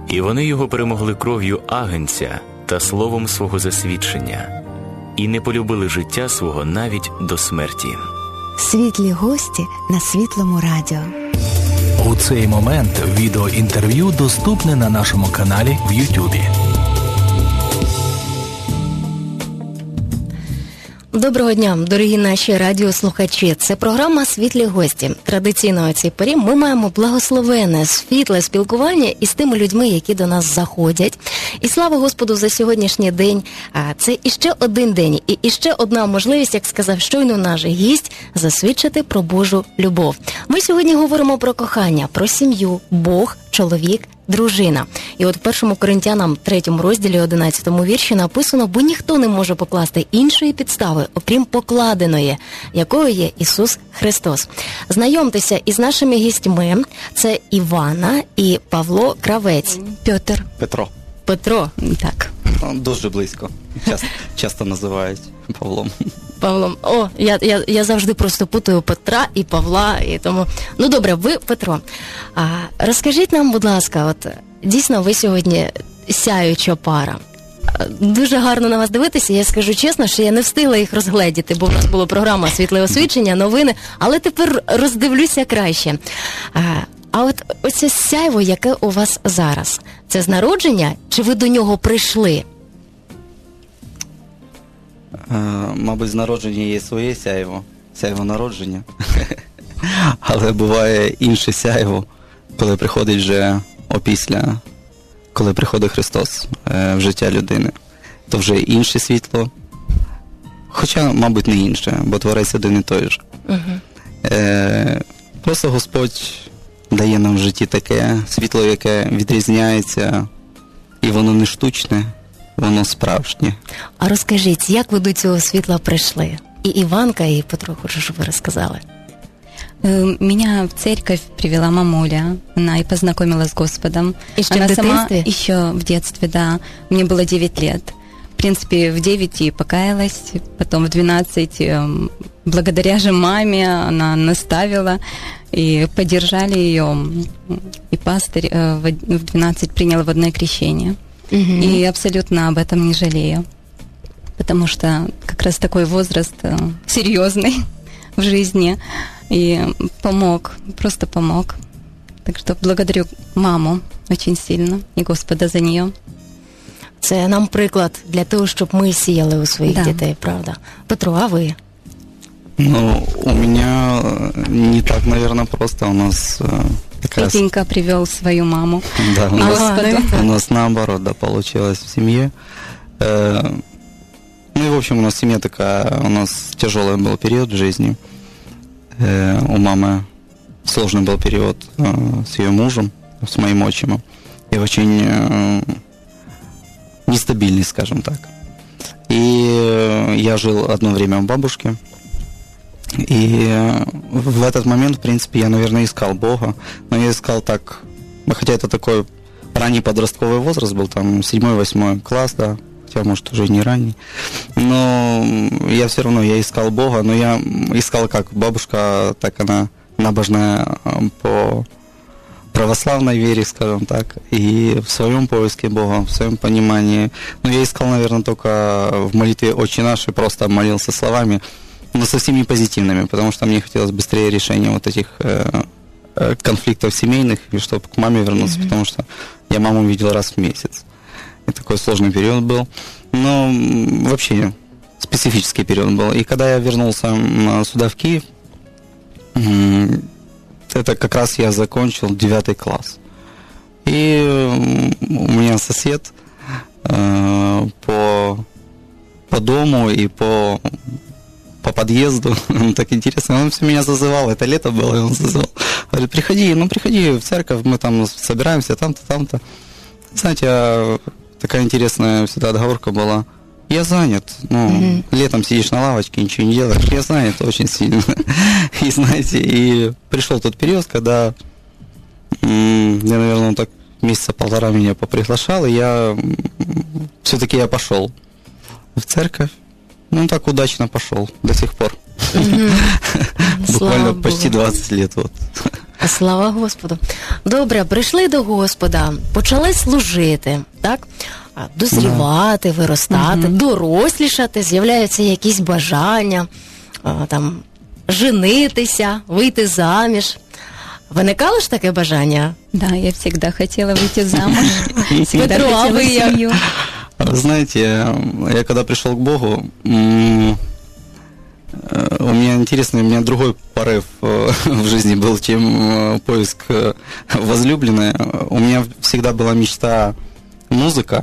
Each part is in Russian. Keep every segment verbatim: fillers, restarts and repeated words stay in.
І вони його перемогли кров'ю агнця та словом свого засвідчення, і не полюбили життя свого навіть до смерті. Світлі гості на Світлому радіо. У цей момент відеоінтерв'ю доступне на нашому каналі в Ютубі. Доброго дня, дорогі наші радіослухачі. Це програма «Світлі гості». Традиційно у цій порі ми маємо благословенне, світле спілкування із тими людьми, які до нас заходять. І слава Господу за сьогоднішній день. Це іще один день і іще одна можливість, як сказав щойно наш гість, засвідчити про Божу любов. Ми сьогодні говоримо про кохання, про сім'ю, Бог, чоловік, дружина. І от в першому Коринтянам третьому розділі одинадцятому вірші написано: «Бо ніхто не може покласти іншої підстави, окрім покладеної, якою є Ісус Христос». Знайомтеся із нашими гістьми. Це Івана і Павло Кравець. Петр. Петро. Петро, так. Дуже близько. Часто, часто називають Павлом. Павлом. О, я, я, я завжди просто путаю Петра і Павла, і тому... Ну, добре, ви, Петро, а, розкажіть нам, будь ласка, от дійсно ви сьогодні сяюча пара. Дуже гарно на вас дивитися, я скажу чесно, що я не встигла їх розгледіти, бо в нас була програма «Світле освічення», новини, але тепер роздивлюся краще. А, а от оце сяйво, яке у вас зараз, це з народження, чи ви до нього прийшли? Мабуть, з народження є своє сяйво, сяйво народження. Але буває інше сяйво, коли приходить вже опісля, коли приходить Христос в життя людини. То вже інше світло, хоча, мабуть, не інше, бо Творець один і той же. Uh-huh. Е, просто Господь дає нам в житті таке світло, яке відрізняється, і воно не штучне, воно справжнє. А розкажіть, як ви до цього світла прийшли? І Іванка, і Петро, хочу, щоб ви розказали. Меня в церковь привела мамуля, она и познакомила с Господом. Еще она в сама детстве? Еще в детстве, да. Мне было девять лет. В принципе, в девять и покаялась, потом в двенадцать, благодаря же маме, она наставила, и поддержали ее, и пастырь в двенадцать принял водное крещение. Угу. И абсолютно об этом не жалею, потому что как раз такой возраст серьезный в жизни, и помог, просто помог. Так что благодарю маму очень сильно и Господа за нее. Це нам приклад для того, щоб ми сіяли у своїх да. дітей, правда? Петро, а ви? Ну, у меня не так, наверное, просто. У нас такая... Петенька привел свою маму. Да, у нас, Господу. У нас наоборот, да, получилось в семье. Ну и, в общем, у нас семья такая, у нас тяжелый был период в жизни. У мамы сложный был период с ее мужем, с моим отчимом. И очень нестабильный, скажем так. И я жил одно время у бабушки. И в этот момент, в принципе, я, наверное, искал Бога. Но я искал так, хотя это такой ранний подростковый возраст был, там седьмой-восьмой класс, да, хотя, может, уже не ранний. Но я все равно, я искал Бога, но я искал как бабушка, так она набожная по православной вере, скажем так, и в своем поиске Бога, в своем понимании. Но я искал, наверное, только в молитве «Отче наш» и просто молился словами, но совсем не позитивными, потому что мне хотелось быстрее решения вот этих э, э, конфликтов семейных, и чтобы к маме вернуться, mm-hmm. потому что я маму видел раз в месяц. И такой сложный период был. Но вообще специфический период был. И когда я вернулся сюда, в Киев, это как раз я закончил девятый класс. И у меня сосед э, по, по дому и по... по подъезду, он так интересно, он все меня зазывал, это лето было, и он зазывал, говорит, приходи, ну приходи в церковь, мы там собираемся, там-то, там-то. Знаете, такая интересная всегда отговорка была, я занят, ну, mm-hmm. летом сидишь на лавочке, ничего не делаешь, я занят очень сильно. И знаете, и пришел тот период, когда я, наверное, он так месяца полтора меня поприглашал, и я все-таки я пошел в церковь. Ну, так удачно пошел до сих пор. Mm-hmm. Буквально почти двадцать лет. Вот. Слава Господу. Добре, прийшли до Господа, почали служити, так? Дозрівати, виростати, mm-hmm. дорослішати, з'являються якісь бажання, там, женитися, вийти заміж. Виникало ж таке бажання? Да, я всегда хотела выйти замуж, всегда Петро, а хотела вы я- семью. Знаете, я когда пришел к Богу, м, э, у меня интересный, у меня другой порыв э, в жизни был, чем э, поиск э, возлюбленной. У меня всегда была мечта музыка.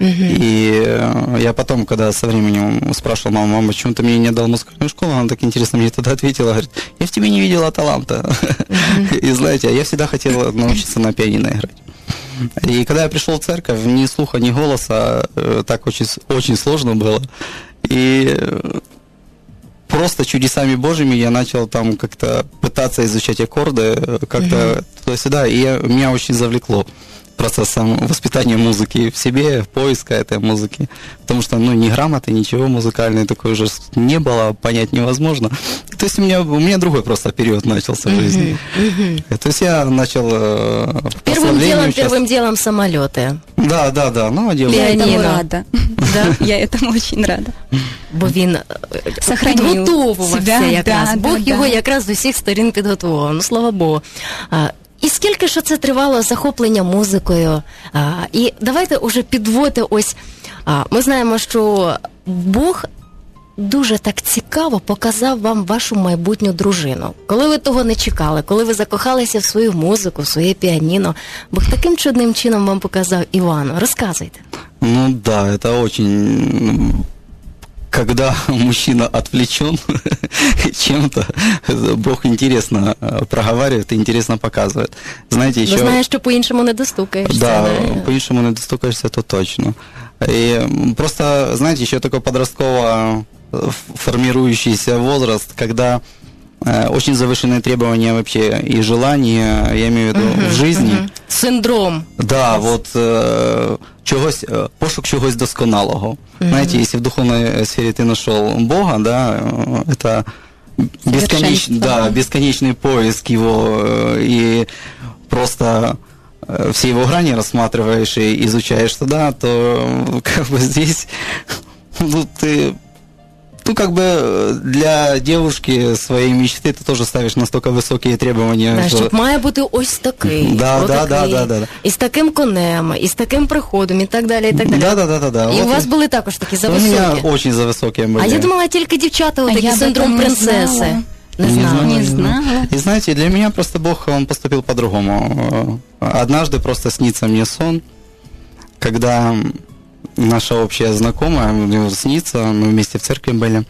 И э, я потом, когда со временем спрашивал маму, мама, почему ты мне не дал музыкальную школу, она так интересно мне тогда ответила, говорит, я в тебе не видела таланта. И знаете, я всегда хотел научиться на пианино играть. И когда я пришел в церковь, ни слуха, ни голоса, э, так очень, очень сложно было. И э, просто чудесами Божьими я начал там как-то пытаться изучать аккорды, э, как-то mm-hmm. туда-сюда, и я, меня очень завлекло процессом воспитания музыки в себе, поиска этой музыки. Потому что, ну, ни грамоты, ничего музыкальной такой уже не было, понять невозможно. То есть у меня, у меня другой просто период начался в жизни. Mm-hmm. Mm-hmm. То есть я начал э, в Первым делом, участ... первым делом самолеты. Да, да, да. Ну, Я Пианино. этому рада. Да, я этому очень рада. Бо він Сохранив підготовувався себя, якраз. да, Бог да, його да. якраз з усіх сторін підготував. Ну, слава Богу. А, і скільки ж це тривало захоплення музикою? А, і давайте уже підводити ось. А, ми знаємо, що Бог дуже так цікаво показав вам вашу майбутню дружину. Коли ви того не чекали, коли ви закохалися в свою музику, в своє піаніно, Бог таким чудним чином вам показав Івану. Розказуйте. Ну да, это очень... Когда мужчина отвлечен чем-то, Бог интересно проговаривает и интересно показывает. Знаете, еще... Ну, знаєш, що по-іншому не достукаєшся. Да, по-іншому не достукаешься, это точно. И просто, знаете, еще такой подростково формирующийся возраст, когда э, очень завышенные требования вообще и желания, я имею в виду, uh-huh, в жизни. Uh-huh. Синдром. Да, вот э, чогось, э, пошук чогось досконалого. Mm-hmm. Знаете, если в духовной сфере ты нашел Бога, да, э, это бесконечный, да, бесконечный поиск его, э, и просто э, все его грани рассматриваешь и изучаешь туда, то э, как бы здесь, ну, ты... Ну, как бы для девушки своей мечты ты тоже ставишь настолько высокие требования. Да, що... щоб має бути ось такий, да, ось да, такий, да, да, да. і з таким конем, і з таким приходом, і так далі, і так далі. Да, да, да, да, да. І вот у вас и... були також такі У зависокі. меня очень завысокие были. А я думала, тільки дівчата, А отакий я об синдром этом не принцеси. знала. Не Не знала. знала. Не знала. И знаете, для меня просто Бог, Он поступил по-другому. Однажды просто снится мне сон, когда наша общая знакомая, мне снится, мы вместе в церкви были,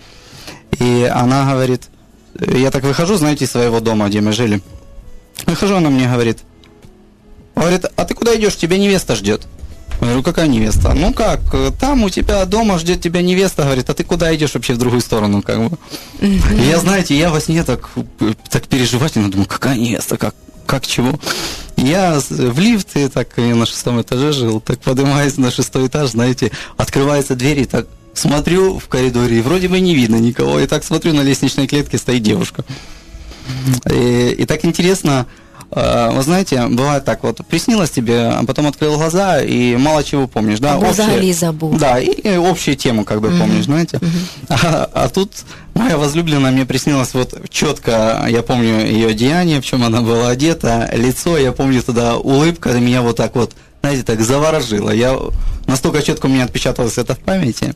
и она говорит, я так выхожу, знаете, из своего дома, где мы жили, выхожу, она мне говорит, говорит, а ты куда идешь, тебя невеста ждет. Я говорю, какая невеста? Ну как, там у тебя дома ждет тебя невеста, говорит, а ты куда идешь вообще в другую сторону, как бы. И я, знаете, я во сне так, так переживательно думаю, какая невеста, как, как чего? И я в лифт, и так я на шестом этаже жил, так поднимаюсь на шестой этаж, знаете, открывается дверь, и так смотрю в коридоре, и вроде бы не видно никого, и так смотрю, на лестничной клетке стоит девушка. И, и так интересно, вы знаете, бывает так вот, приснилось тебе, а потом открыл глаза и мало чего помнишь, да? Або взагалі забув. Да, и, и общую тему как бы mm-hmm. помнишь, знаете. Mm-hmm. А, а тут моя возлюбленная, мне приснилось вот четко, я помню ее деяние, в чем она была одета, лицо, я помню тогда улыбка, меня вот так вот, знаете, так заворожило. Я, настолько четко у меня отпечаталось это в памяти.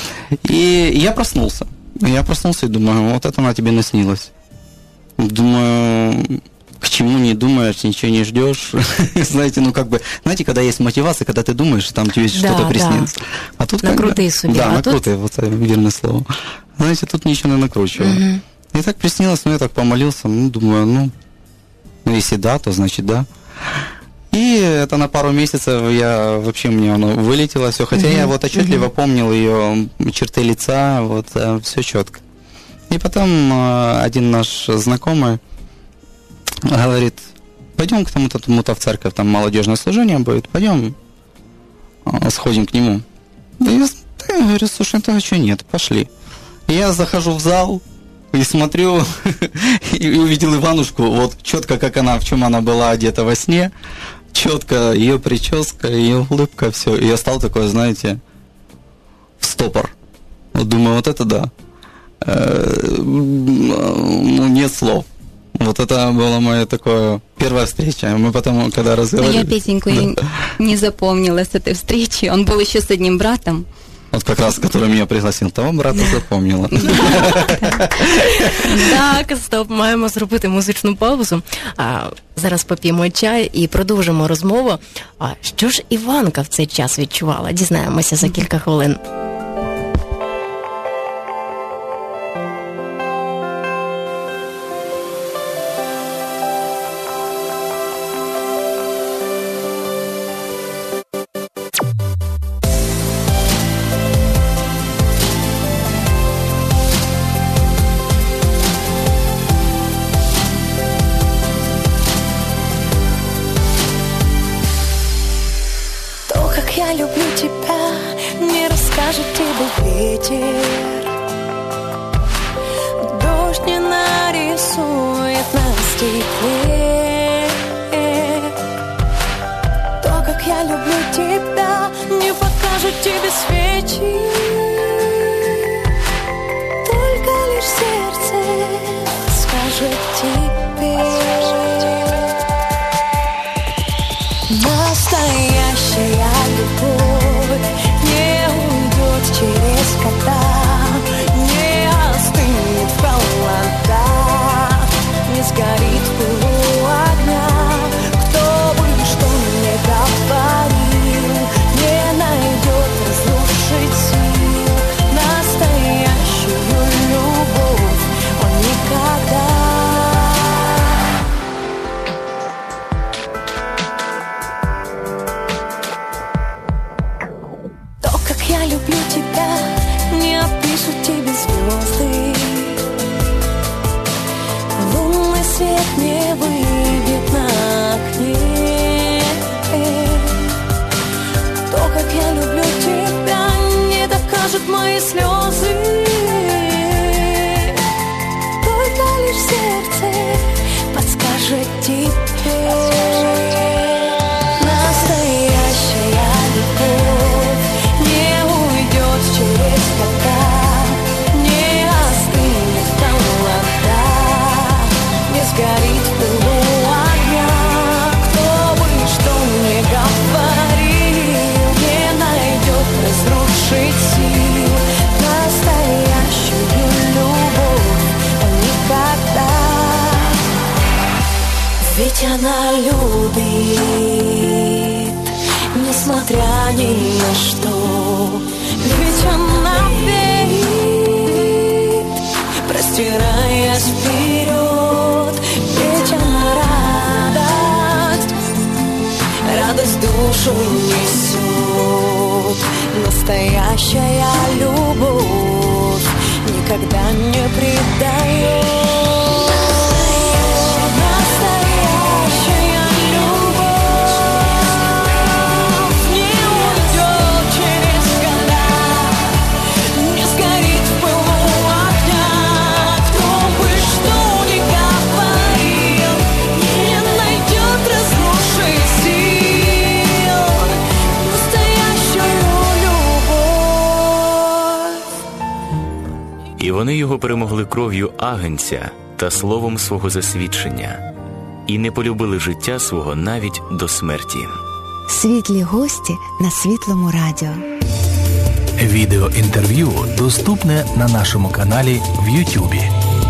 И я проснулся. Я проснулся и думаю, вот это она тебе наснилась. Думаю... К чему не думаешь, ничего не ждешь. Знаете, ну как бы, знаете, когда есть мотивация, когда ты думаешь, там тебе да, что-то приснится. Да. А тут накрути собі. Да, а накрути, тут... вот верное слово. Знаете, тут ничего не накручиваю. Угу. И так приснилось, ну я так помолился, ну думаю, ну, ну если да, то значит да. И это на пару месяцев я, вообще мне оно вылетело все, хотя угу. я вот отчетливо угу. помнил ее черты лица, вот все четко. И потом один наш знакомый говорит, пойдем к тому-то, тому-то в церковь, там молодежное служение будет, пойдем сходим к нему. И я, я говорю, слушай, это что нет, пошли. И я захожу в зал, и смотрю, и увидел Иванушку, вот четко, как она, в чем она была одета во сне, четко ее прическа, ее улыбка, все. И я стал такой, знаете, в стопор. Вот думаю, вот это да. Ну, нет слов. Вот это была моя такая первая встреча. Мы потом, когда разговаривали... А я Петеньку да. не запомнила с этой встречи. Он был еще с одним братом. Вот как раз, который меня пригласил, того брата запомнила. Так, стоп, маємо зробити музичну паузу. А, зараз поп'ємо чай і продовжимо розмову. А що ж Іванка в цей час відчувала? Дізнаємося за кілька хвилин. Я люблю тебя, не расскажет тебе ветер. Дождь не нарисует на стекле. То, как я люблю тебя, не покажет тебе свечи. Только лишь сердце скажет тебе. Настоящая любовь не уйдет через года, не остынет в холодах, не сгорит в пылу огня. Кто бы что ни говорил, не найдет разрушить сил. Настоящую любовь он никогда. Я люблю тебя, не опишут тебе звезды. Лунный свет не выйдет на окне. То, как я люблю тебя, не докажут мои слезы. Только лишь сердце подскажет тебе. Настоящая любовь через года, не остынет в холодах, не сгорит в пылу огня. Кто бы что ни говорил, не найдет разрушить сил. Настоящую любовь он никогда. Ведь она любит, несмотря ни на что. Ведь она верит, простираясь вперед. Ведь она радость, радость душу несет. Настоящая любовь никогда не предает. І вони його перемогли кров'ю агнця та словом свого засвідчення, і не полюбили життя свого навіть до смерті. Світлі гості на Світлому радіо. Відеоінтерв'ю доступне на нашому каналі в Ютубі.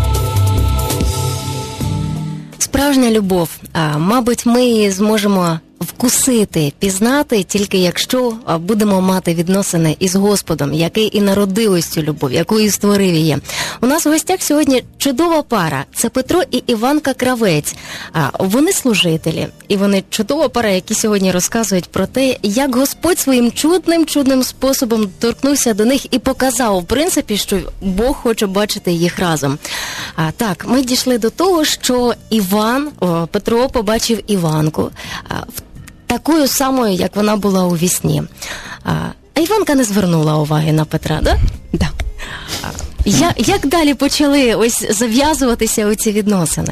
Справжня любов, а, мабуть, ми її зможемо вкусити, пізнати, тільки якщо будемо мати відносини із Господом, який і народив ось цю любов, яку і створив її. У нас в гостях сьогодні чудова пара. Це Петро і Іванка Кравець. А, вони служителі, і вони чудова пара, які сьогодні розказують про те, як Господь своїм чудним-чудним способом торкнувся до них і показав, в принципі, що Бог хоче бачити їх разом. А, так, ми дійшли до того, що Іван, о, Петро побачив Іванку а, в такою самою, як вона була у вісні. А, а Іванка не звернула уваги на Петра, да? Да. Я, як далі почали ось зав'язуватися оці відносини?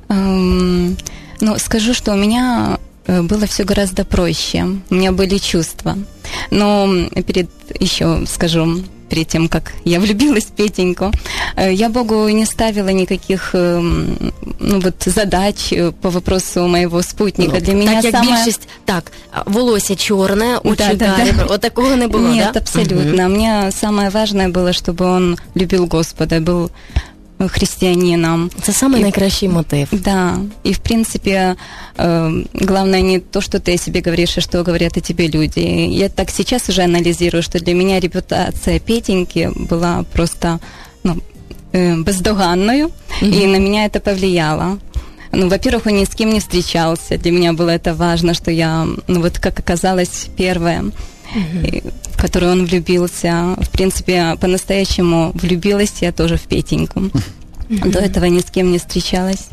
Эм, ну, скажу, что у меня э, было все гораздо проще. У меня были чувства. Но перед, еще скажу, перед тем, как я влюбилась в Петеньку, э, я Богу не ставила никаких э, ну, вот, задач по вопросу моего спутника. Для меня так, як самое... більшість, так, волосся чорне, очі Да, да, карі, да. от такого не було, Нет, да? абсолютно. Мне самое важное было, чтобы он любил Господа, был христианином. Це самий І- найкращий мотив. Да, и в принципе, э, главное не то, что ты о себе говоришь, а что говорят о тебе люди. Я так сейчас уже анализирую, что для меня репутация Петеньки была просто ну, э, бездоганною, и на меня это повлияло. Ну, во-первых, он ни с кем не встречался. Для меня было это важно, что я, ну вот как оказалось, первая, и- в которую он влюбился. В принципе, по-настоящему влюбилась я тоже в Петеньку. До этого ни с кем не встречалась.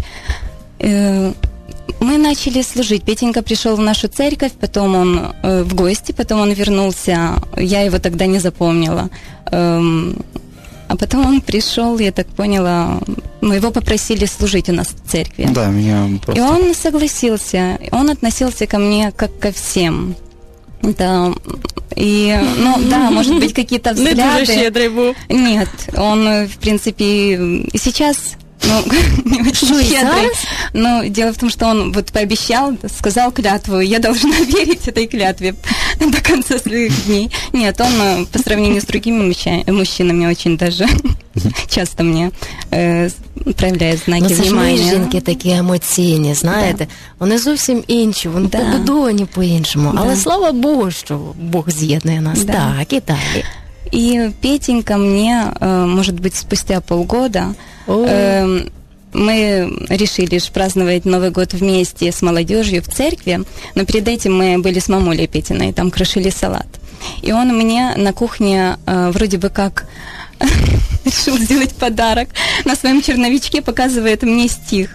Э, Мы начали служить. Петенька пришел в нашу церковь, потом он э, в гости, потом он вернулся. Я его тогда не запомнила. Эм, А потом он пришел, я так поняла, ну, его попросили служить у нас в церкви. Да, меня просто... И он согласился. Он относился ко мне как ко всем. Да. И, ну, да, может быть, какие-то Не дуже взгляды. щедрий був. Нет, он, в принципе, и сейчас, ну, не очень Что, и щедрый. зараз? Но дело в том, что он вот пообещал, сказал клятву, и я должна верить этой клятве до конца своих дней. Нет, он э, по сравнению с другими мужча- мужчинами очень даже часто мне э, проявляет знаки Ну, це ж ми, внимания. жінки, такі емоційні, знаєте. Вони зовсім інші, вони Да. побудовані по-іншому. Да. Але слава Богу, що Бог з'єднує нас. Да. Так, і далі. И Петенька мне, э, может быть, спустя полгода, О. э, мы решили ж праздновать Новый год вместе с молодежью в церкви, но перед этим мы были с мамулей Петиной, там крошили салат. И он мне на кухне э, вроде бы как решил сделать подарок. На своем черновичке показывает мне стих.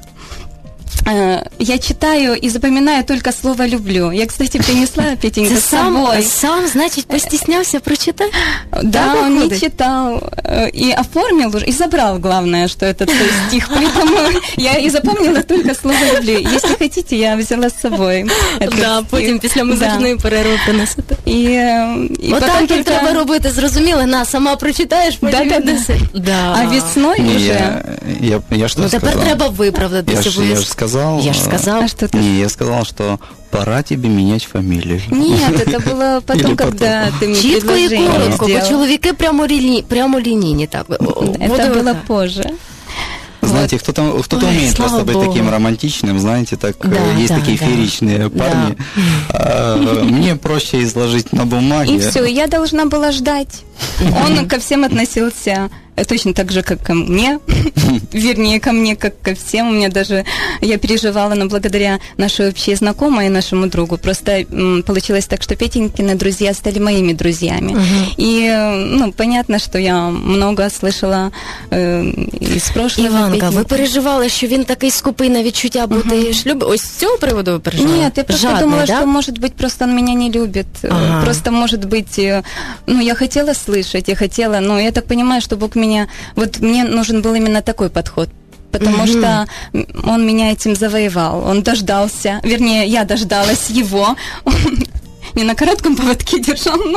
Э, Я читаю и запоминаю только слово «люблю». Я, кстати, принесла Петенька Це с собой. сам, сам, значить, постіснявся прочитати? Да, Так он не выходит? читал э, и оформил уже, и забрал, главное, что это твой стих, поэтому я и запомнила только слово «люблю». Если хотите, я взяла с собой этот Да, стих. потім після музичної перерви принесете. И, э, и Отак потом як только... треба робити, зрозуміло, на, сама прочитаєш, потім Да-да-да. віднеси. Да. А весной Не, уже... я, я, я что Ну, тепер сказал? треба Я виправдатися. ж, я ж сказал... Я ж э, сказав. А что ты? Не, я сказал, что пора тебе менять фамилию. Нет, это было потом, Или потом. когда ты мне Чітко і предложение коротко, бо сделал. чоловіки прямоліні, прямолінійні. Так. Это было позже. Знаете, кто-то, кто-то Ой, умеет слава просто быть Богу. таким романтичным, знаете, так Да, э, есть да, такие да. фееричные парни. А, мне проще изложить на бумаге. И все, я должна была ждать. Он ко всем относился э, точно так же, как ко мне, вернее, ко мне, как ко всем. У меня даже, я переживала, но благодаря нашей общей знакомой и нашему другу, просто м, получилось так, что Петенькины друзья стали моими друзьями. И, э, ну, понятно, что я много слышала э, из прошлого. Іванка, ви Петеньки. переживали, що він такий скупий на відчуття бути шлюб? Ось з цього приводу ви переживали? Нет, я просто Жадний, думала, да? что, может быть, просто он меня не любит. Э, Ага. Просто, может быть, э, ну, я хотела слышать, я хотела, но я так понимаю, что Бог меня... Вот мне нужен был именно такой подход. Потому Мгм. что м, он меня этим завоевал. Он дождался, вернее, я дождалась его. Он не на коротком поводке держал, но...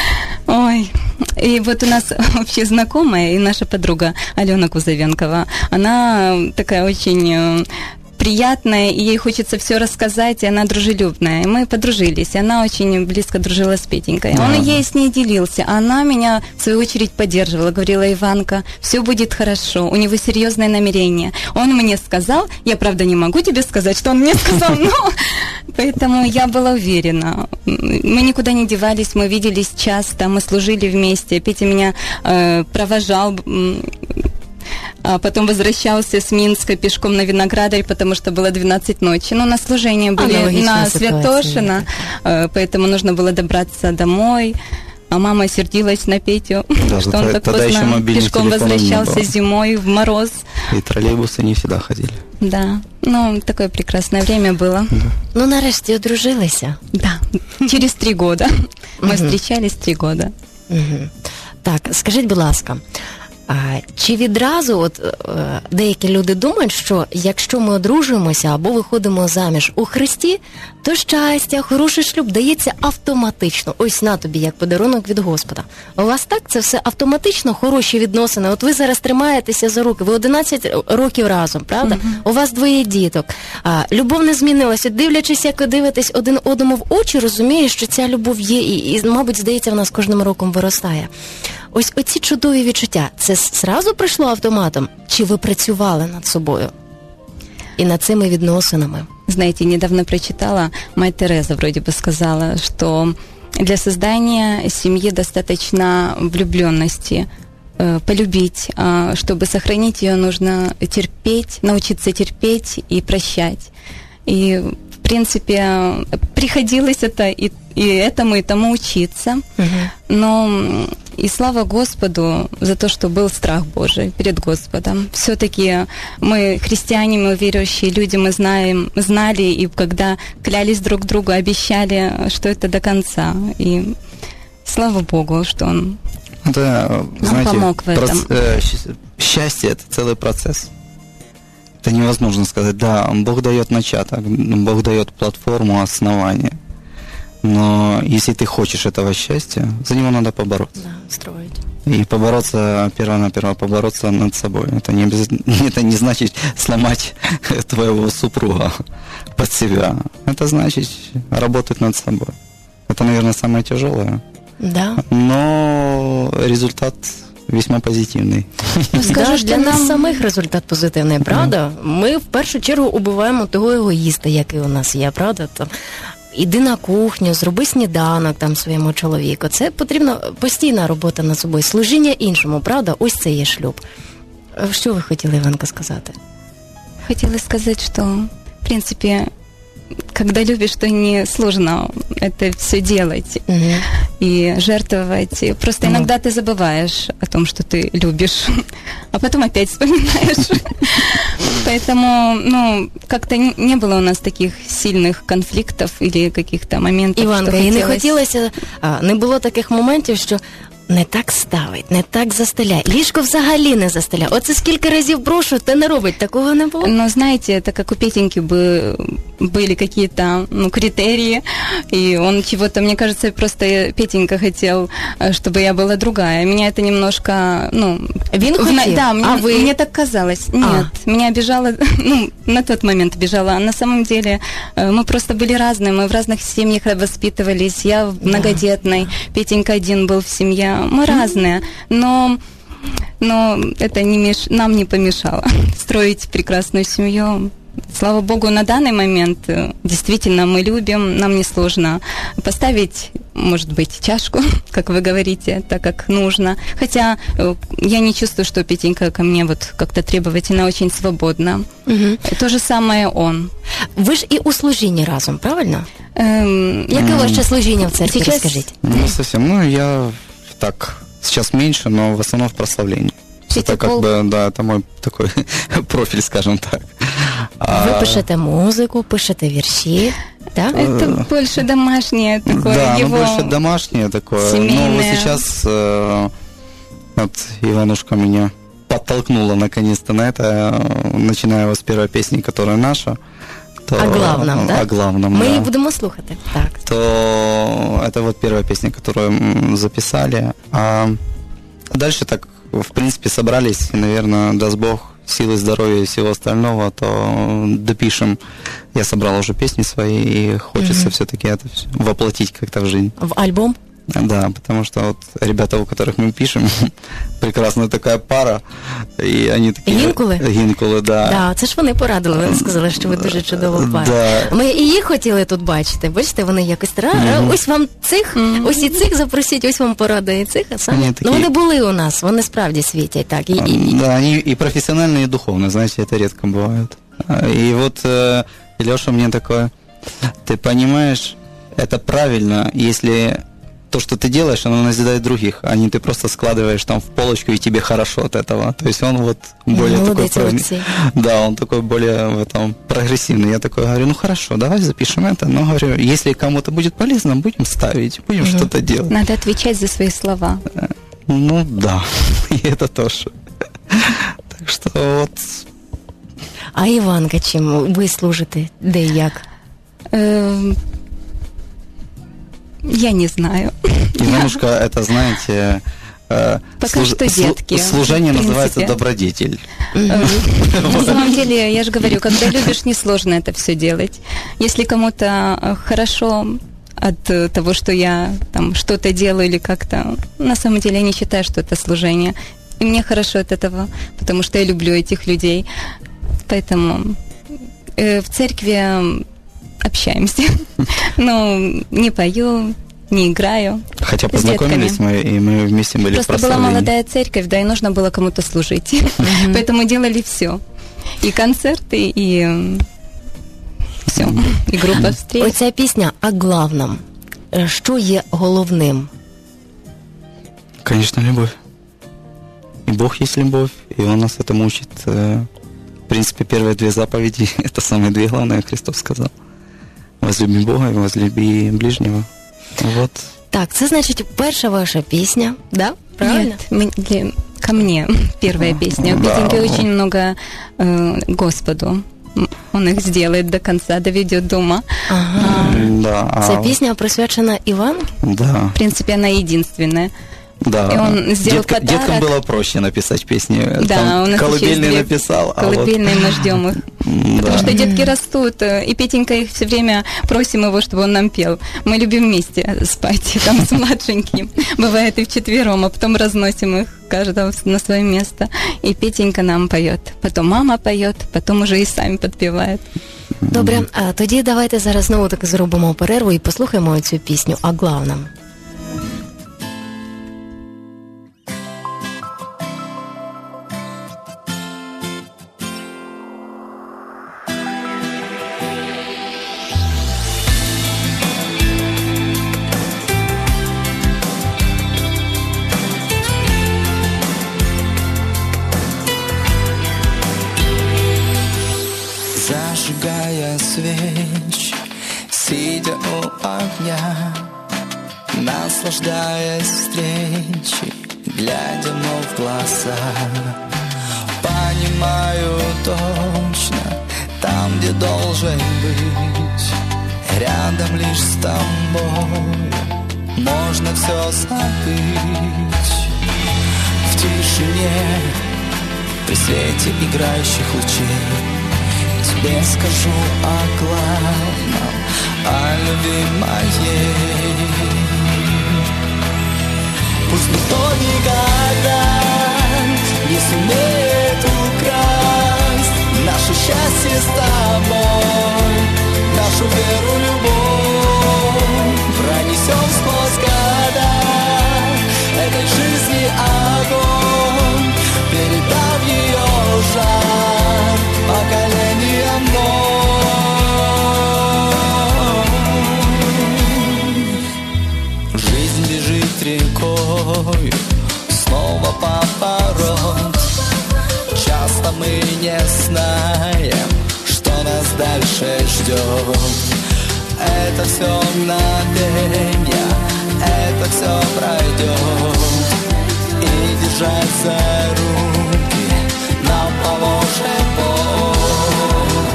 Ой. И вот у нас вообще знакомая и наша подруга Алена Кузовенкова, она такая очень э, приятная, и ей хочется все рассказать, и она дружелюбная. И мы подружились, и она очень близко дружила с Петенькой. Он и ей с ней делился, а она меня, в свою очередь, поддерживала. Говорила: Иванка, все будет хорошо, у него серьезное намерение. Он мне сказал, я, правда, не могу тебе сказать, что он мне сказал, но... Поэтому я была уверена. Мы никуда не девались, мы виделись часто, мы служили вместе. Петя меня э, провожал, м, а потом возвращался с Минска пешком на Виноградарь, потому что было двенадцать ночи. Но на служение были Аналогичная на ситуация, Святошино, э, поэтому нужно было добраться домой. А мама сердилась на Петю, Да, что тогда- он так тогда еще поздно мобильных пешком телефонов не возвращался было. зимой в мороз. И троллейбусы не всегда ходили. Да, ну, такое прекрасное время было. Ну, нарешті одружилися. Да, через три года. Мы встречались три года. Мгм. Так, скажіть, будь ласка, А чи відразу от е, деякі люди думають, що якщо ми одружуємося або виходимо заміж у Христі, то щастя, хороший шлюб дається автоматично. Ось на тобі, як подарунок від Господа. У вас так? Це все автоматично, хороші відносини. От ви зараз тримаєтеся за руки, ви одинадцять років разом, правда? Mm-hmm. У вас двоє діток. А, любов не змінилася. Дивлячись, як ви дивитесь один одному в очі, розумієш, що ця любов є і, і, мабуть, здається, вона з кожним роком виростає. Ось оці чудові відчуття, це зразу прийшло автоматом? Чи ви працювали над собою і над цими відносинами? Знаете, недавно прочитала, мать Тереза вроде бы сказала, что для создания семьи достаточно влюбленности, э, полюбить, а чтобы сохранить ее, нужно терпеть, научиться терпеть и прощать. И в принципе, приходилось это и, и этому, и тому учиться. Uh-huh. Но и слава Господу за то, что был страх Божий перед Господом. Все-таки мы христиане, мы верующие люди, мы знаем, знали, и когда клялись друг другу, обещали, что это до конца. И слава Богу, что Он да, нам знаете, помог в этом. Проц... Э, счастье – это целый процесс. Это невозможно сказать. Да, Бог дает начаток, Бог дает платформу, основание. Но если ты хочешь этого счастья, за него надо побороться. Да, строить. И побороться, перво-наперво побороться над собой. Это не, это не значит сломать твоего супруга под себя. Это значит работать над собой. Это, наверное, самое тяжелое. Да. Но результат весьма позитивний. Ну, скажеш, для нас самих результат позитивний, правда? Ми в першу чергу убиваємо того егоїста, який у нас є, правда? Там, іди на кухню, зроби сніданок там своєму чоловіку. Це потрібна постійна робота над собою, служіння іншому, правда? Ось це є шлюб. Що ви хотіли, Іванка, сказати? Хотела сказать, что, в принципе, когда любишь, то не сложно это все делать uh-huh. и жертвовать. Просто uh-huh. иногда ты забываешь о том, что ты любишь, а потом опять вспоминаешь. Поэтому, ну, как-то не было у нас таких сильных конфликтов или каких-то моментов, Іванка, що і не хотілось... хотілося, а, не було таких моментів, що не так ставить, не так застеляє. Ліжко взагалі не застеляє. Оце скільки разів прошу, та не робить. Такого не було? Но знаете, так как у Петеньки бы были какие-то, ну, критерии, и он чего-то, мне кажется, просто Петенька хотел, чтобы я была другая. Меня это немножко, ну... Він хотел? Да, мне, а вы... мне так казалось. Нет, а. меня обижало, ну, на тот момент обижало. А на самом деле мы просто были разные, мы в разных семьях воспитывались. Я в многодетной, да. Петенька один был в семье. Мы разные, но, но это не меш... нам не помешало строить прекрасную семью. Слава Богу, на данный момент действительно мы любим, нам несложно поставить, может быть, чашку, как вы говорите, так как нужно. Хотя я не чувствую, что Петенька ко мне вот как-то требовательно, очень свободно. Угу. То же самое он. Ви ж і у служінні разом, правильно? Эм... Яке у вас ще служіння в церкві, сейчас... расскажите? Не совсем, ну я так, сейчас меньше, но в основном в прославлении. Это как бы, да, это мой такой профиль, скажем так. Вы а... пишете музыку, пишете вірші, да? Это больше домашнее такое, да, его... ну больше домашнее такое. Семейное. Ну, вот сейчас э, вот Иванушка меня подтолкнула наконец-то на это, э, начиная вот с первой песни, которая наша. То, о главном, да? О главном, Мы да. її будемо слухати, так. То это вот первая песня, которую записали. А дальше так, в принципе, собрались, и, наверное, даст Бог силы, здоровья и всего остального, то допишем. Я собрал уже песни свои, и хочется mm-hmm. все-таки это воплотить как-то в жизнь. В альбом? Да, потому что вот ребята, у которых мы пишем, прекрасная такая пара, и они такі... Гінкули? Гінкули, да. Да, це ж вони порадили, вони сказали, що ви дуже чудова пара. Да. Ми і їх хотіли тут бачити, бачите, вони якось, mm-hmm. ось вам цих, mm-hmm. ось і цих запросіть, ось вам порада і цих, а самі, такі... ну вони були у нас, вони справді світять, так. І, і... Да, они и профессиональные, и духовные, знаете, это редко бывает. И вот э, Леша мне такое, ты понимаешь, это правильно, если... То, что ты делаешь, оно назидает других, а не ты просто складываешь там в полочку, и тебе хорошо от этого. То есть он вот более молодец, такой... Алексей. Да, он такой более в этом прогрессивный. Я такой говорю, ну хорошо, давай запишем это. Но говорю, если кому-то будет полезно, будем ставить, будем угу. что-то делать. Надо отвечать за свои слова. Ну, да, и это тоже. Так что вот... А Іванка чим ви служите? Де і як? Э, Я не знаю. Иванушка, это, знаете... э, Пока что детки, слу- Служение в принципе. называется добродетель. Э, На самом деле, я же говорю, когда любишь, несложно это все делать. Если кому-то э, хорошо от э, того, что я там что-то делаю или как-то, на самом деле я не считаю, что это служение. И мне хорошо от этого, потому что я люблю этих людей. Поэтому э, в церкви общаемся. Но не пою, не играю. Хотя с познакомились детками. мы, и мы вместе были Просто в была прославлении. молодая церковь, да, и нужно было кому-то служить. Поэтому делали все. И концерты, и все. И группа встреч. Оця пісня «О главном». Е, Що є головним? Конечно, любовь. И Бог есть любовь, и Он нас этому учит. Э, В принципе, первые две заповеди – это самые две главные, Христос сказал. Возлюби Бога и возлюби ближнего. Вот. Так, це значить перша ваша пісня, да? Правильно? Нет, мы- для- ко мне первая песня. У Да. Петеньки очень много э, Господу. М, Он их сделает до конца, доведет до ума. Ага. Да. а- Ця пісня присвячена Івану? Да. В принципе, она единственная. Да. И он сделал Детка- подарок. Деткам было проще написать песни. Да, Там у нас еще есть колыбельные две написал. а вот- колыбельные, мы ждем их. М, Потому да. что детки растут, э, и Петенька их все время просим его, чтобы он нам пел. Мы любим вместе спать, там с младшеньким. Бывает и вчетвером, а потом разносим их каждого на свое место. И Петенька нам поет. Потом мама поет, потом уже и сами подпевают. Добре, а тоді давайте зараз знову таки зробимо перерву і послухаємо цю пісню «О главном». Зажигая свечи, сидя у огня, наслаждаясь встречей, глядя ему в глаза. Понимаю точно, там, где должен быть, рядом лишь с тобой можно все забыть. В тишине, при свете играющих лучей, тебе скажу о главном, о любви моей. Пусть никто никогда не сумеет украсть наше счастье с тобой, нашу веру, любовь. Пронесем сквозь года этой жизни огонь, передав ее жар поколениям вновь. Жизнь бежит рекой, снова поворот. Часто мы не знаем, что нас дальше ждет. Это все мгновенье, это все пройдет. И держать за руки нам поможет Бог.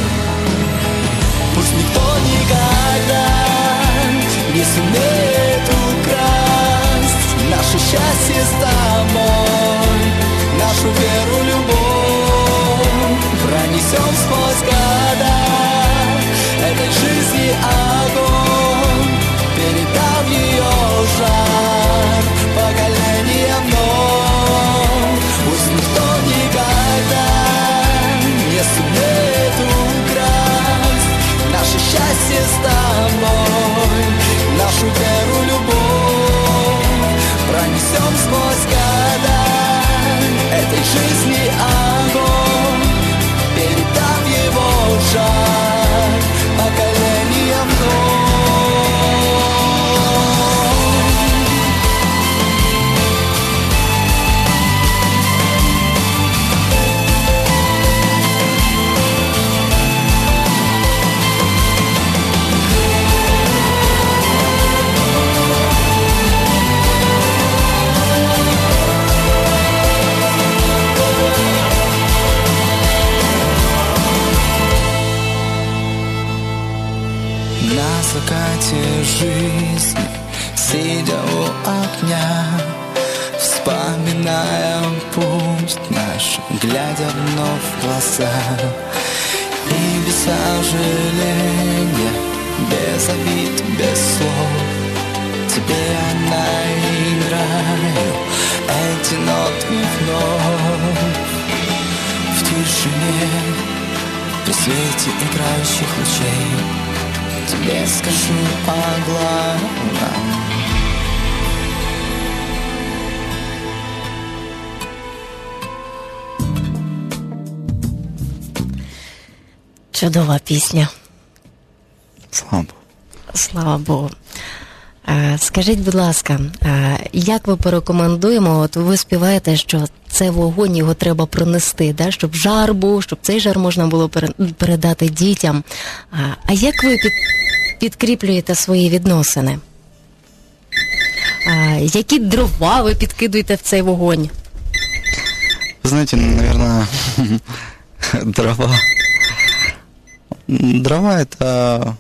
Пусть никто никогда не сумеет украсть наше счастье с тобой, нашу веру, любовь. Пронесем сквозь года этой жизни огонь, передав сидя у окна, вспоминая путь наш, глядя вновь в глаза. И без сожаления, без обид, без слов тебе я наиграю эти ноты вновь. В тишине, при свете играющих лучей тебе скажу о главном. Чудова пісня. Слава Богу. Слава Богу. А, скажіть, будь ласка, а, як ви порекомендуємо, от ви співаєте, що це вогонь, його треба пронести, да, щоб жар був, щоб цей жар можна було передати дітям. А, а як ви під, підкріплюєте свої відносини? А, які дрова ви підкидуєте в цей вогонь? Вы знаете, наверное, дрова. Дрова это...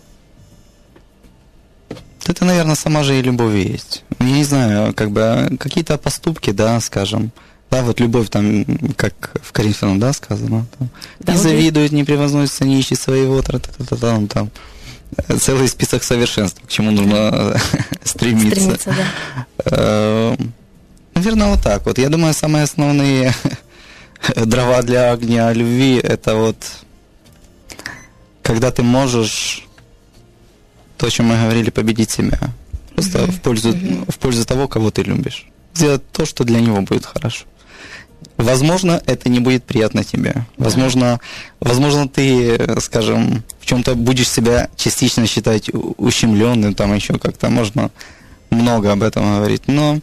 Это, наверное, сама же и любовь есть. Я не знаю, как бы какие-то поступки, да, скажем. Да, вот любовь там, как в Коринфянам, да, сказано. Там, да, не завидуют, не превозносятся, не ищут своего, там, там. Целый список совершенств, к чему нужно стремиться. Стремиться, да. Наверное, вот так вот. Я думаю, самые основные дрова для огня любви, это вот когда ты можешь, то, о чем мы говорили, победить себя. Просто mm-hmm. в пользу, mm-hmm. в пользу того, кого ты любишь. Сделать то, что для него будет хорошо. Возможно, это не будет приятно тебе. Возможно, возможно, ты, скажем, в чем-то будешь себя частично считать ущемленным, там еще как-то можно много об этом говорить. Но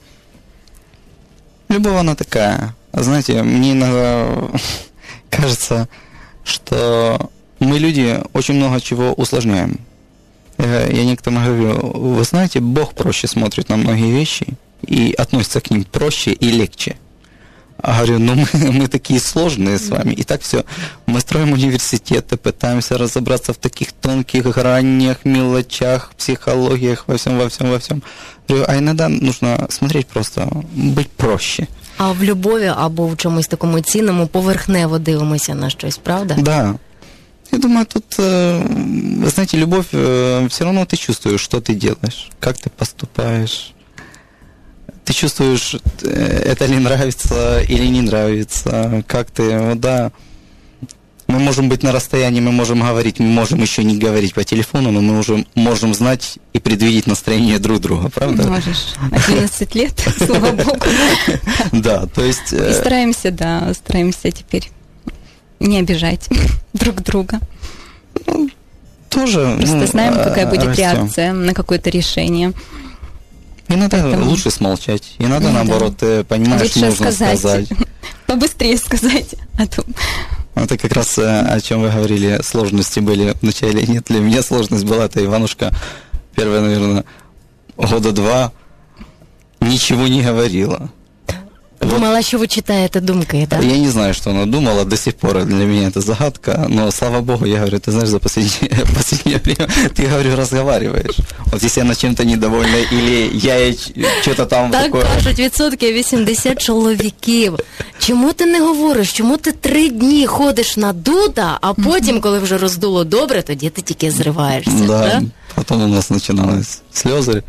любовь, она такая. Знаете, мне иногда кажется, что мы, люди, очень много чего усложняем. Я некоторым говорю, вы знаете, Бог проще смотрит на многие вещи и относится к ним проще и легче. А говорю, ну мы, мы такие сложные с вами, и так все. Мы строим университеты, пытаемся разобраться в таких тонких гранях, мелочах, психологиях, во всем, во всем, во всем. Говорю, а иногда нужно смотреть просто, быть проще. А в любові або в чомусь такому цінному поверхнево дивимося на щось, правда? Да. Я думаю, тут, вы знаете, любовь, все равно ты чувствуешь, что ты делаешь, как ты поступаешь. Ты чувствуешь, это ли нравится или не нравится, как ты, вот, да. Мы можем быть на расстоянии, мы можем говорить, мы можем еще не говорить по телефону, но мы уже можем знать и предвидеть настроение друг друга, правда? Можешь. одиннадцать лет, слава Богу. Да, то есть... И стараемся, да, стараемся теперь не обижать друг друга. Ну, тоже... Просто ну, знаем, какая будет растем. реакция на какое-то решение. Иногда Поэтому... лучше смолчать, иногда, ну, наоборот, да. ты понимаешь, лучше нужно сказать. сказать. Побыстрее сказать. А то... Это как раз о чем вы говорили, сложности были вначале. Нет, для меня сложность была, это Иванушка первые, наверное, года два ничего не говорила. Думала, вот. що ви читаєте думки, да? Я не знаю, что она думала, до сих пор для меня это загадка, но, слава Богу, я говорю, ты знаешь, за последнее, последнее время ты, говорю, разговариваешь. Вот если она чем-то недовольна, или я ей что-то там Так такое... кажуть, відсотки вісімдесят чоловіків. Чому ти не говориш? Чому ти три дні ходиш надута, а потім, коли вже роздуло добре, тоді ти тільки зриваєшся, да? Да? Потом у нас начинались слезы.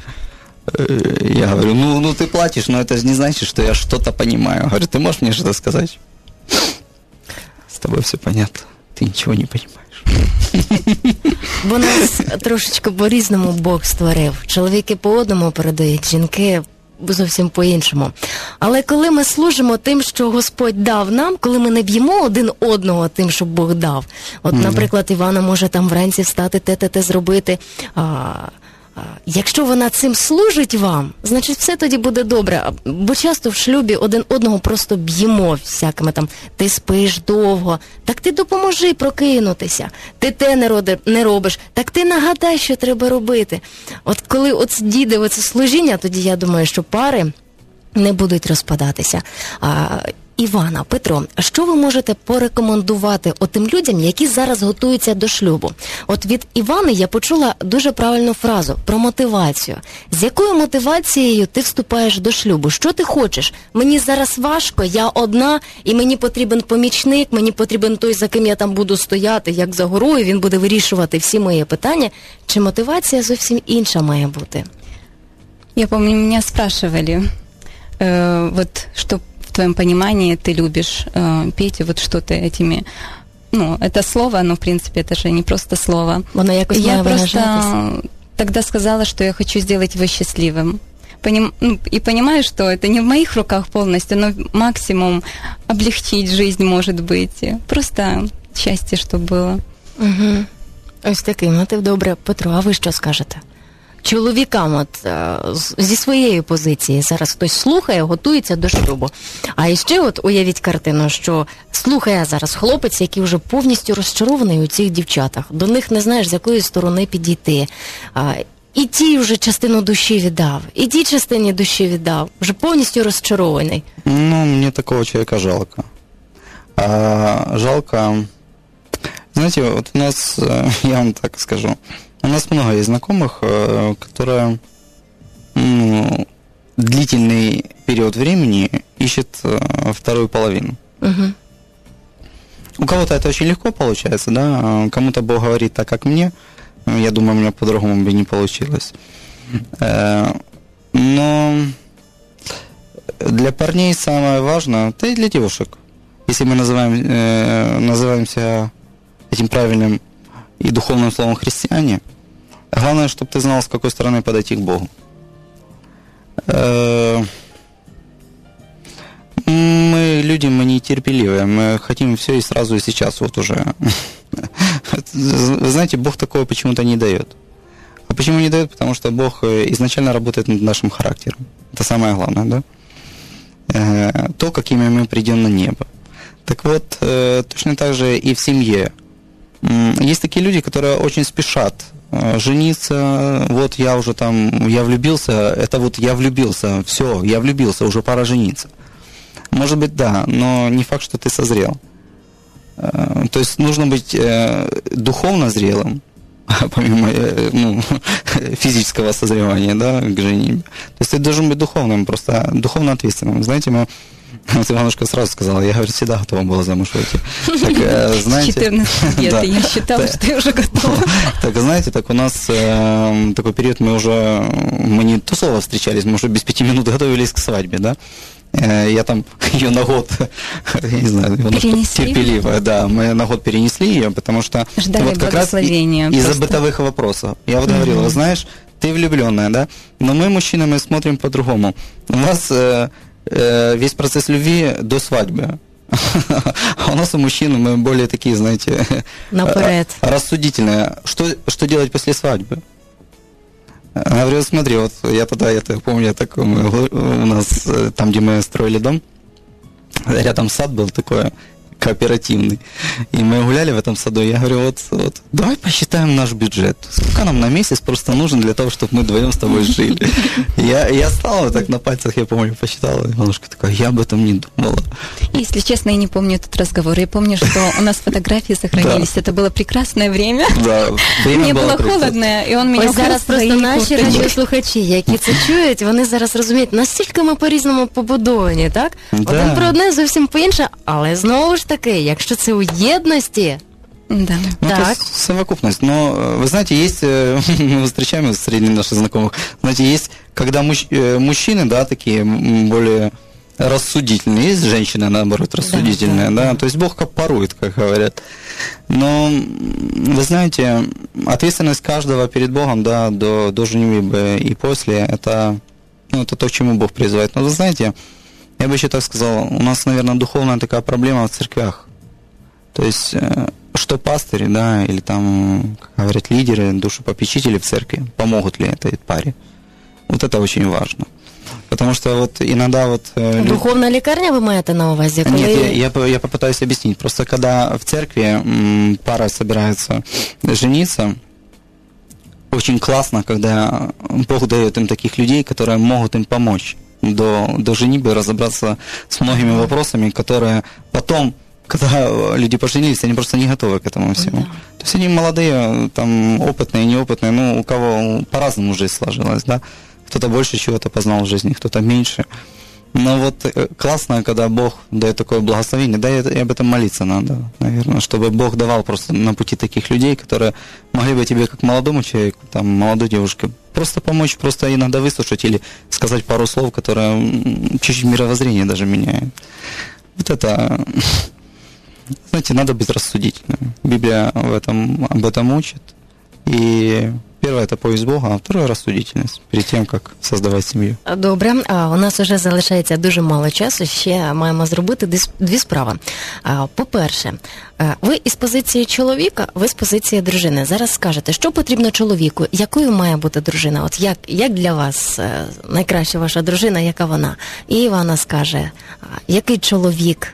Я говорю, ну, ну ты плачешь, но это же не значит, что я что-то понимаю. Говорю, ты можешь мне что-то сказать? С тобой все понятно, ты ничего не понимаешь. Бо нас трошечки по-різному Бог створив. Чоловіки по одному передають, жінки зовсім по-іншому. Але коли ми служимо тим, що Господь дав нам, коли ми не б'ємо один одного тим, що Бог дав. От, mm-hmm. наприклад, Івана може там вранці встати, те-те-те зробити. А, якщо вона цим служить вам, значить все тоді буде добре. Бо часто в шлюбі один одного просто б'ємо всякими там, ти спиш довго, так ти допоможи прокинутися, ти те не, роди, не робиш, так ти нагадай, що треба робити. От коли от дійде оце служіння, тоді я думаю, що пари не будуть розпадатися. А, Івана. Петро, що ви можете порекомендувати отим людям, які зараз готуються до шлюбу? От від Івани я почула дуже правильну фразу про мотивацію. З якою мотивацією ти вступаєш до шлюбу? Що ти хочеш? Мені зараз важко, я одна, і мені потрібен помічник, мені потрібен той, за ким я там буду стояти, як за горою, він буде вирішувати всі мої питання. Чи мотивація зовсім інша має бути? Я помню, меня спрашивали, э, вот что в твоем понимании ты любишь э, петь, вот что ты этими... Ну, это слово, но, в принципе, это же не просто слово. Оно якось Я має просто виражатись. тогда сказала, что я хочу сделать его счастливым. Поним... Ну, и понимаю, что это не в моих руках полностью, но максимум облегчить жизнь, может быть. Просто счастье, чтобы было. Угу. Ось такий мотив. Добре. Петро, а ви що скажете? Чоловікам от е, з- зі своєї позиції зараз хтось слухає, готується до шлюбу. А іще от уявіть картину, що слухає зараз хлопець, який вже повністю розчарований у цих дівчатах. До них не знаєш, з якої сторони підійти. А, і ті вже частину душі віддав, і тій частині душі віддав. Вже повністю розчарований. Ну, мне такого человека жалко. А, жалко... Знаете, вот у нас, э, я вам так скажу, у нас много есть знакомых, э, которые ну, длительный период времени ищут э, вторую половину. Угу. У кого-то это очень легко получается, да, а кому-то Бог говорит так, как мне. Я думаю, у меня по-другому бы не получилось. Э, Но для парней самое важное, да и для девушек, если мы называем, э, называемся этим правильным и духовным словом христиане, главное, чтобы ты знал, с какой стороны подойти к Богу. Э, Мы люди, мы нетерпеливые, мы хотим все и сразу, и сейчас, вот уже. Вы знаете, Бог такого почему-то не дает. А почему не дает? Потому что Бог изначально работает над нашим характером. Это самое главное, да? Э, То, какими мы придем на небо. Так вот, э, точно так же и в семье. М, Есть такие люди, которые очень спешат э, жениться. Вот я уже там, я влюбился, это вот я влюбился, все, я влюбился, уже пора жениться. Может быть, да, но не факт, что ты созрел. Э, То есть нужно быть э, духовно зрелым, помимо э, ну, физического созревания, да, к женитьбе. То есть ты должен быть духовным, просто духовно ответственным. Знаете, мы, вот Иванушка сразу сказала, я, говорит, всегда готова была замуж выйти. Так, э, знаете, четырнадцать лет, да. и я считала, Да. что я уже готова. Так, знаете, так у нас э, такой период, мы уже, мы не то слово встречались, мы уже без пяти минут готовились к свадьбе, да. Э, Я там ее на год, я не знаю, Перенесли? терпеливо, да, мы на год перенесли ее, потому что Ждали вот как раз и- благословения из-за просто. бытовых вопросов. Я вот говорил, вы знаешь, ты влюбленная, да, но мы, мужчины, мы смотрим по-другому. У нас э, э, весь процесс любви до свадьбы. А у нас у мужчин мы более такие, знаете, Наперед. э, рассудительные. Что, что делать после свадьбы? Она говорит, смотри, вот я тогда, я так помню, я так, мы, у нас, э, там, где мы строили дом, рядом сад был такой кооперативный, и мы гуляли в этом саду, я говорю, вот, вот давай посчитаем наш бюджет, сколько нам на месяц просто нужен для того, чтобы мы вдвоем с тобой жили. Я, я стал вот так на пальцах, я помню, посчитал, и Иванушка такая, я об этом не думала. Если честно, я не помню этот разговор. Я помню, что у нас фотографии сохранились. Это было прекрасное время. Да, время Мне было прекрасно. холодно, и он меня Ось зараз укрыл просто своей наші курткой. радіослухачі, які це чують, вони зараз розуміють, настільки ми по-різному побудовані, так? Да. Один про одне, зовсім по-інше, але знову ж таки, якщо це у єдності, Да. Ну, Так. это с- совокупность. Но, э, вы знаете, есть, э, мы встречаем среди наших знакомых, знаете, есть, когда мужч- э, мужчины, да, такие м, более рассудительные, есть женщины, наоборот, рассудительные, да, да, да. то есть Бог копорует, как говорят. Но, м, вы знаете, ответственность каждого перед Богом, да, до, до женитьбы и после, это, ну, это то, к чему Бог призывает. Но, вы знаете, я бы еще так сказал, у нас, наверное, духовная такая проблема в церквях. То есть, э, что пастыри, да, или там, как говорят, лидеры, душепопечители в церкви, помогут ли этой паре? Вот это очень важно. Потому что вот иногда вот... э, лю- духовна лікарня ви маєте на увазі? Коли... Нет, я, я, по- я попытаюсь объяснить. Просто когда в церкви м, пара собирается жениться, очень классно, когда Бог дает им таких людей, которые могут им помочь до, до женитьбы разобраться с многими вопросами, которые потом, когда люди поженились, они просто не готовы к этому всему. Да. То есть они молодые, там, опытные, неопытные, ну, у кого по-разному жизнь сложилась, да. Кто-то больше чего-то познал в жизни, кто-то меньше. Но вот классно, когда Бог дает такое благословение, да, и об этом молиться надо, наверное, чтобы Бог давал просто на пути таких людей, которые могли бы тебе, как молодому человеку, там, молодой девушке, просто помочь, просто иногда выслушать или сказать пару слов, которые чуть-чуть мировоззрение даже меняют. Вот это, знаете, надо быть рассудительным. Библия в этом, об этом учит. И первое – это поиск Бога, а второе – рассудительність перед тим, як создавати сім'ю. Добре, а у нас вже залишається дуже мало часу, ще маємо зробити дві справи. По-перше, ви із позиції чоловіка, ви з позиції дружини. Зараз скажете, що потрібно чоловіку, якою має бути дружина? От як, як для вас найкраща ваша дружина, яка вона? І Івана скаже, який чоловік,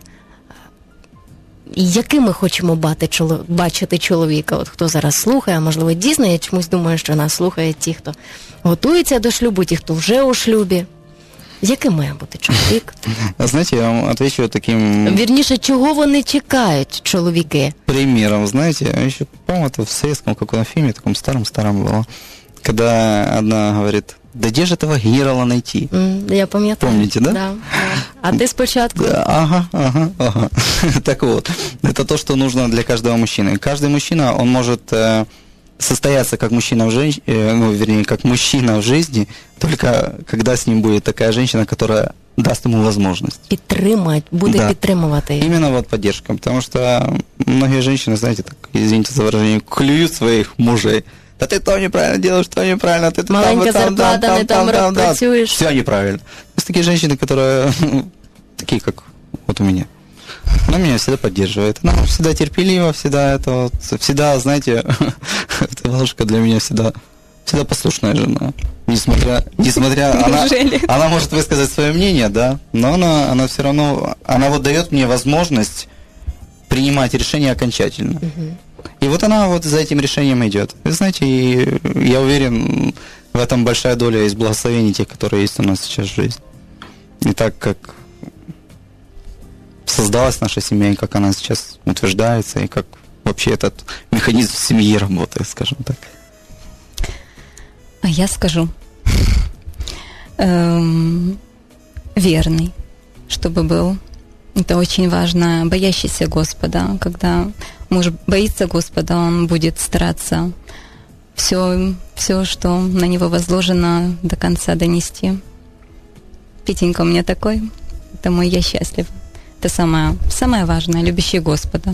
яким ми хочемо бачити чоловіка? От хто зараз слухає, можливо, дійсно, я чомусь думаю, що нас слухають ті, хто готується до шлюбу, ті, хто вже у шлюбі. Яким має бути чоловік? Знаете, я вам отвечу таким... Вірніше, чого вони чекають, чоловіки? Примером, знаете, я еще, по-моему, это в советском каком-то фильме, таком старом-старом было, когда одна говорит, да где же этого генерала найти? Mm, я пам'ятаю. Помните, да? Да, да. А ты спочатку? Да, ага, ага, ага. Так вот, это то, что нужно для каждого мужчины. Каждый мужчина, он может э, состояться как мужчина в жизни, э, ну, вернее, как мужчина в жизни, только когда с ним будет такая женщина, которая даст ему возможность. Підтримать, буде да. підтримувати. Именно вот поддержка, потому что многие женщины, знаете, так, извините за выражение, клюют своих мужей. Да ты то неправильно делаешь, то неправильно, ты маленькая там, зарплата, там, не там, там, там, там, працюешь. Все неправильно. Есть такие женщины, которые, такие как вот у меня. Она меня всегда поддерживает. Она всегда терпелива, всегда это вот, всегда, знаете, эта бабушка для меня всегда, всегда послушная жена. Несмотря, несмотря, она, она может высказать свое мнение, да, но она, она все равно, она вот дает мне возможность принимать решения окончательно. И вот она вот за этим решением идет. Вы знаете, и я уверен, в этом большая доля из благословений тех, которые есть у нас сейчас в жизни. И так как создалась наша семья, и как она сейчас утверждается, и как вообще этот механизм семьи работает, скажем так. А я скажу, эм, верный, чтобы был. Это очень важно, боящийся Господа. Когда муж боится Господа, он будет стараться все, все, что на него возложено, до конца донести. Петенька у меня такой, потому я счастлива. Это самое, самое важное, любящий Господа.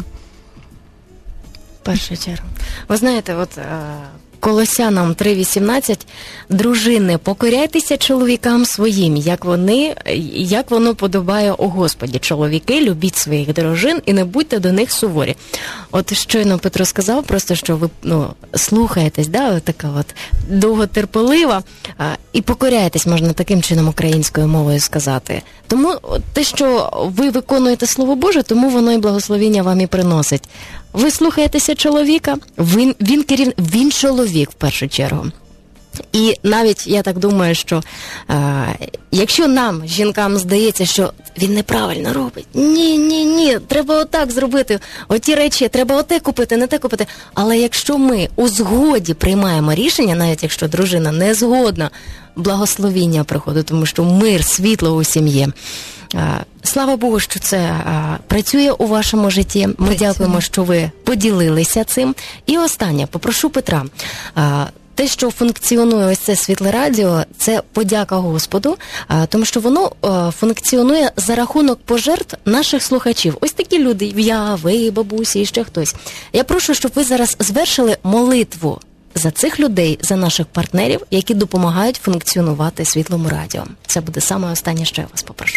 В першу чергу. Ви знаєте, от Колосянам три вісімнадцять, дружини, покоряйтеся чоловікам своїм, як вони, як воно подобає у Господі. Чоловіки, любіть своїх дружин і не будьте до них суворі. От щойно Петро сказав просто, що ви, ну, слухаєтесь, да, така от довготерпелива, а, і покоряєтесь, можна таким чином українською мовою сказати. Тому те, що ви виконуєте Слово Боже, тому воно і благословення вам і приносить. Ви слухаєтеся чоловіка, він, він, керів... він чоловік в першу чергу. І навіть я так думаю, що а, якщо нам, жінкам, здається, що він неправильно робить, ні, ні, ні, треба отак зробити, оті речі, треба оте купити, не те купити. Але якщо ми у згоді приймаємо рішення, навіть якщо дружина не згодна, благословіння приходить, тому що мир, світло у сім'ї. Слава Богу, що це а, працює у вашому житті. Ми працює. Дякуємо, що ви поділилися цим. І останнє, попрошу Петра. А, те, що функціонує ось це Світле Радіо, це подяка Господу, а, тому що воно а, функціонує за рахунок пожертв наших слухачів. Ось такі люди, я, ви, бабусі і ще хтось. Я прошу, щоб ви зараз звершили молитву за цих людей, за наших партнерів, які допомагають функціонувати Світлому Радіо. Це буде саме останнє, що я вас попрошу.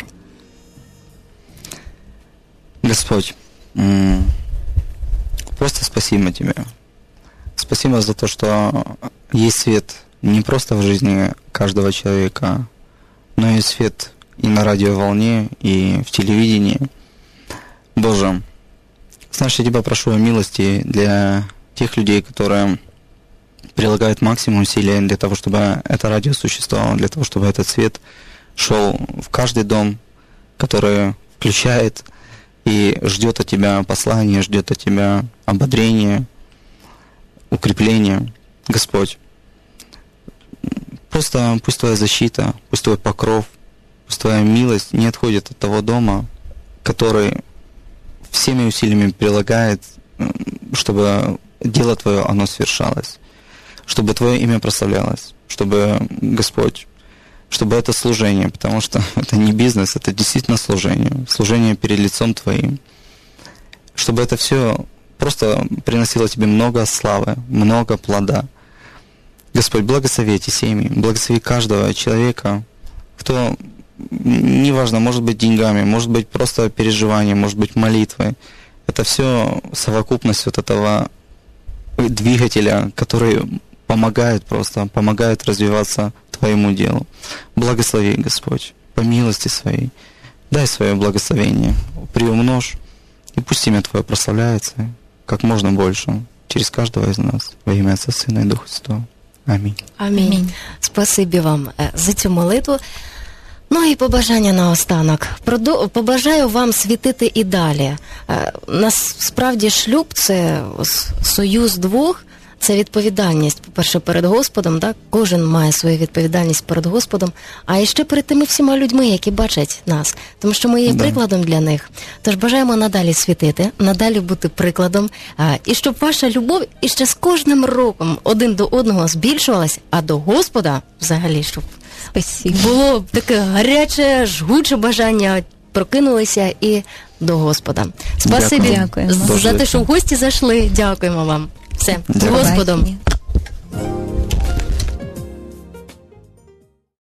Господь, просто спасибо Тебе. Спасибо за то, что есть свет не просто в жизни каждого человека, но и свет и на радиоволне, и в телевидении. Боже, знаешь, я Тебя прошу о милости для тех людей, которые прилагают максимум усилий для того, чтобы это радио существовало, для того, чтобы этот свет шел в каждый дом, который включает и ждет от тебя послания, ждет от тебя ободрения, укрепления. Господь, просто пусть Твоя защита, пусть Твой покров, пусть Твоя милость не отходит от того дома, который всеми усилиями прилагает, чтобы дело Твое, оно свершалось, чтобы Твое имя прославлялось, чтобы, Господь, чтобы это служение, потому что это не бизнес, это действительно служение, служение перед лицом Твоим, чтобы это все просто приносило Тебе много славы, много плода. Господь, благослови эти семьи, благослови каждого человека, кто, неважно, может быть деньгами, может быть просто переживанием, может быть молитвой. Это все совокупность вот этого двигателя, который помогает просто, помогает развиваться Твоему делу. Благослови, Господь, по милости Своей. Дай свое благословение, приумножь, и пусть имя Твое прославляется как можно больше через каждого из нас. Во имя Отца, Сына и Духа Святого. Амінь. Амінь. Амінь. Спасибі вам за цю молитву. Ну і побажання наостанок. Побажаю вам світити і далі. Насправді шлюб – це союз двох, це відповідальність, по-перше, перед Господом, так? Кожен має свою відповідальність перед Господом, а і ще перед тими всіма людьми, які бачать нас, тому що ми є да. прикладом для них. Тож бажаємо надалі світити, надалі бути прикладом, і щоб ваша любов іще з кожним роком один до одного збільшувалась, а до Господа взагалі, щоб Спасибо. Було таке гаряче, жгуче бажання, прокинулися і до Господа. Спасибі за те, що в гості зайшли. Дякуємо вам. Все, з Господом.